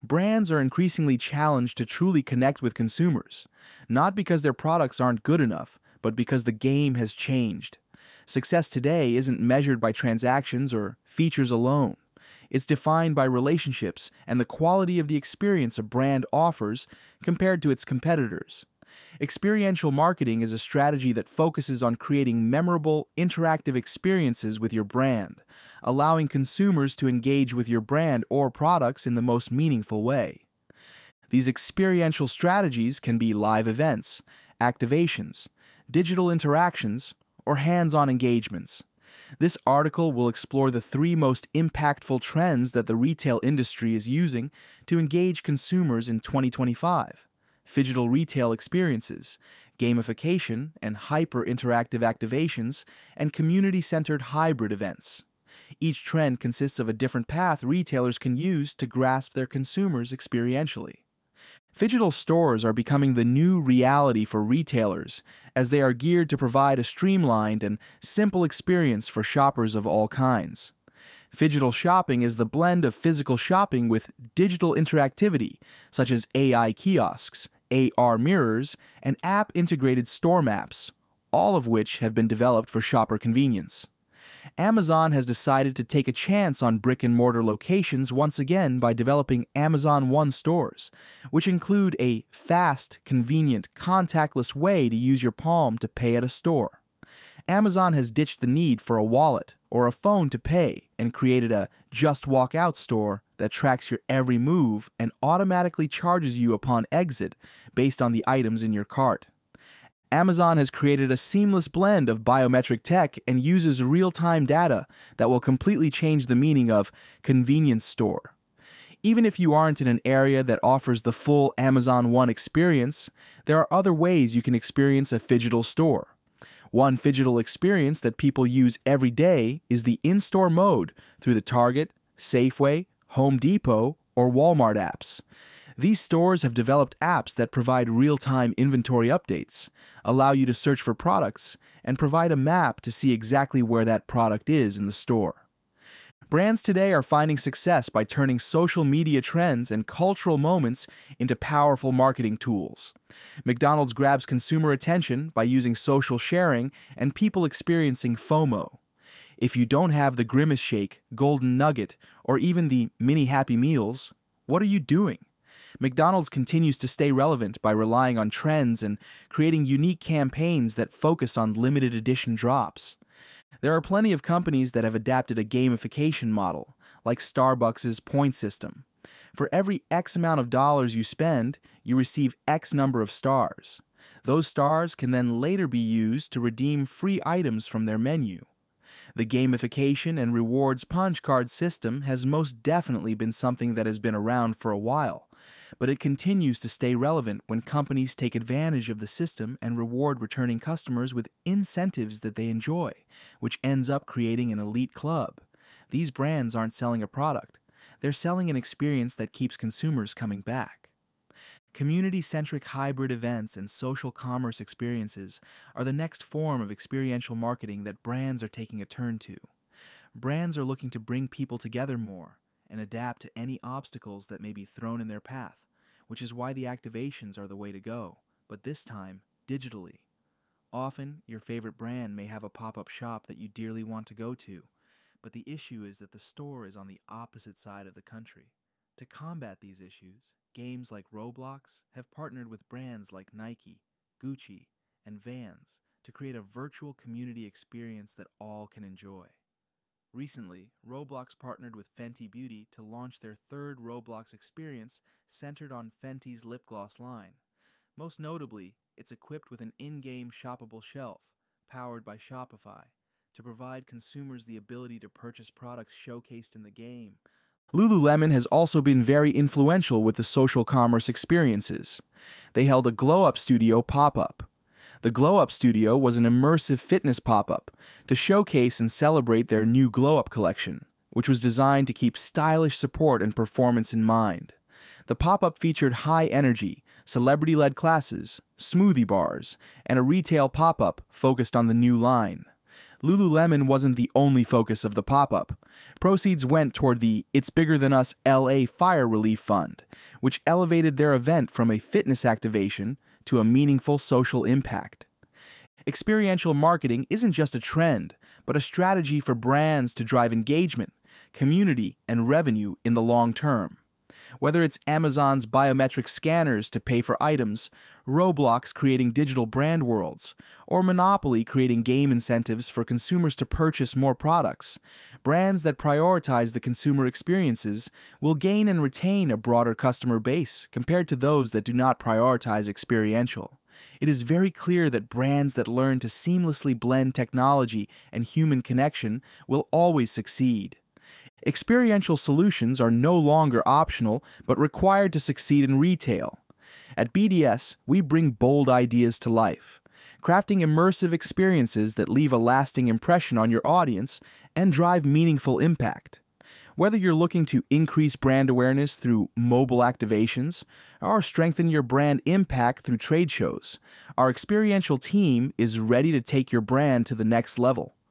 Brands are increasingly challenged to truly connect with consumers, not because their products aren't good enough, but because the game has changed. Success today isn't measured by transactions or features alone. It's defined by relationships and the quality of the experience a brand offers compared to its competitors. Experiential marketing is a strategy that focuses on creating memorable, interactive experiences with your brand, allowing consumers to engage with your brand or products in the most meaningful way. These experiential strategies can be live events, activations, digital interactions, or hands-on engagements. This article will explore the three most impactful trends that the retail industry is using to engage consumers in 2025: phygital retail experiences, gamification and hyper-interactive activations, and community-centered hybrid events. Each trend consists of a different path retailers can use to grasp their consumers experientially. Phygital stores are becoming the new reality for retailers, as they are geared to provide a streamlined and simple experience for shoppers of all kinds. Phygital shopping is the blend of physical shopping with digital interactivity, such as AI kiosks, AR mirrors, and app-integrated store maps, all of which have been developed for shopper convenience. Amazon has decided to take a chance on brick-and-mortar locations once again by developing Amazon One stores, which include a fast, convenient, contactless way to use your palm to pay at a store. Amazon has ditched the need for a wallet or a phone to pay and created a Just Walk Out store that tracks your every move and automatically charges you upon exit based on the items in your cart. Amazon has created a seamless blend of biometric tech and uses real-time data that will completely change the meaning of convenience store. Even if you aren't in an area that offers the full Amazon One experience, there are other ways you can experience a phygital store. One phygital experience that people use every day is the in-store mode through the Target, Safeway, Home Depot, or Walmart apps. These stores have developed apps that provide real-time inventory updates, allow you to search for products, and provide a map to see exactly where that product is in the store. Brands today are finding success by turning social media trends and cultural moments into powerful marketing tools. McDonald's grabs consumer attention by using social sharing and people experiencing FOMO. If you don't have the Grimace Shake, Golden Nugget, or even the Mini Happy Meals, what are you doing? McDonald's continues to stay relevant by relying on trends and creating unique campaigns that focus on limited edition drops. There are plenty of companies that have adapted a gamification model, like Starbucks' point system. For every X amount of dollars you spend, you receive X number of stars. Those stars can then later be used to redeem free items from their menu. The gamification and rewards punch card system has most definitely been something that has been around for a while, but it continues to stay relevant when companies take advantage of the system and reward returning customers with incentives that they enjoy, which ends up creating an elite club. These brands aren't selling a product. They're selling an experience that keeps consumers coming back. Community-centric hybrid events and social commerce experiences are the next form of experiential marketing that brands are taking a turn to. Brands are looking to bring people together more and adapt to any obstacles that may be thrown in their path, which is why the activations are the way to go, but this time, digitally. Often, your favorite brand may have a pop-up shop that you dearly want to go to, but the issue is that the store is on the opposite side of the country. To combat these issues, games like Roblox have partnered with brands like Nike, Gucci, and Vans to create a virtual community experience that all can enjoy. Recently, Roblox partnered with Fenty Beauty to launch their third Roblox experience centered on Fenty's lip gloss line. Most notably, it's equipped with an in-game shoppable shelf, powered by Shopify, to provide consumers the ability to purchase products showcased in the game. Lululemon has also been very influential with the social commerce experiences. They held a Glow Up Studio pop-up. The Glow Up Studio was an immersive fitness pop-up to showcase and celebrate their new Glow Up collection, which was designed to keep stylish support and performance in mind. The pop-up featured high energy, celebrity-led classes, smoothie bars, and a retail pop-up focused on the new line. Lululemon wasn't the only focus of the pop-up. Proceeds went toward the It's Bigger Than Us LA Fire Relief Fund, which elevated their event from a fitness activation to a meaningful social impact. Experiential marketing isn't just a trend, but a strategy for brands to drive engagement, community, and revenue in the long term. Whether it's Amazon's biometric scanners to pay for items, Roblox creating digital brand worlds, or Monopoly creating game incentives for consumers to purchase more products, brands that prioritize the consumer experiences will gain and retain a broader customer base compared to those that do not prioritize experiential. It is very clear that brands that learn to seamlessly blend technology and human connection will always succeed. Experiential solutions are no longer optional, but required to succeed in retail. At BDS, we bring bold ideas to life, crafting immersive experiences that leave a lasting impression on your audience and drive meaningful impact. Whether you're looking to increase brand awareness through mobile activations or strengthen your brand impact through trade shows, our experiential team is ready to take your brand to the next level.